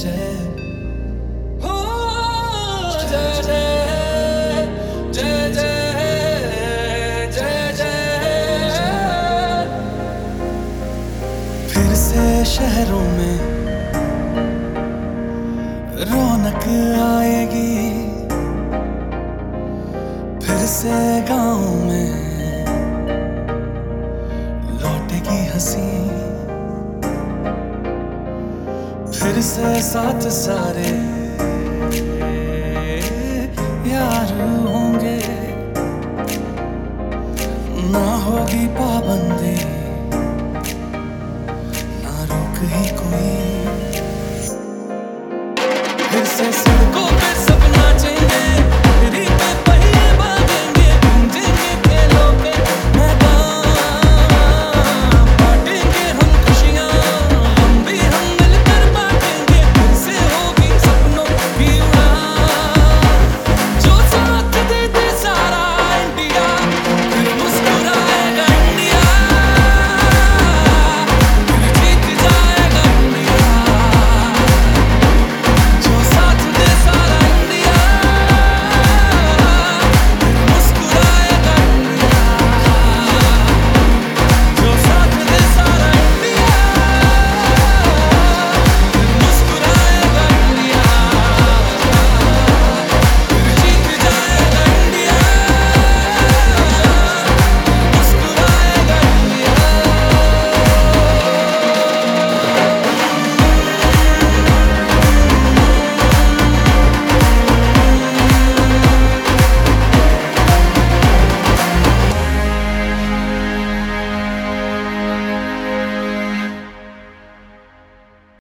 जय हो, जय जय जय जय जय जय। फिर से शहरों में रौनक आएगी, फिर से गाँव में लौटेगी हंसी, फिर से साथ सारे यार होंगे, ना होगी पाबंदी, ना रोक ही कोई, फिर से सबको